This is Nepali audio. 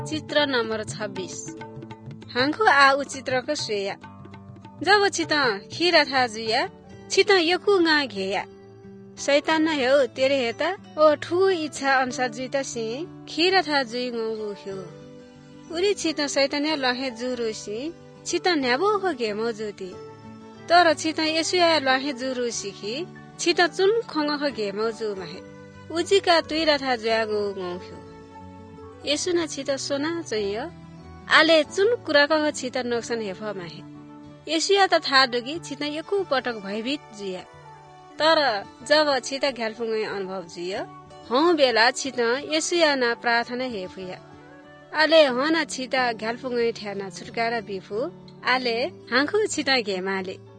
चित्र नम्बर 26 हांखो आ उ चित्रको श्रेया जब छित खीरा था जुया छित यकु गा घेया शैतान न हेउ तेरे हेता ओ ठु इच्छा अनुसार जुइता सि खीरा था जुइ गउ हो उरी छित शैतान लहे जुरुसी छित न्याबो हो गे मौजुदी तर छित यसुया लहे जुरुसी छित चुन खंग हो गे मौजु माहे उजिका तुइरा था जुयागो गउ हो यसु न छित सोना चाहियो आले चुन कुराको हो छित नोक्सान हेफ माहे यसुया त था डुगी छित यकु पटक भयभीत जुया तर जब छित घ्यालफुङै अनुभव जुयो हौ बेला छित यसुया न प्रार्थना हेफुया आले हन छित घ्यालफुङै ठ्याना छुटकारा बिफु आले हांखु छित घेमाले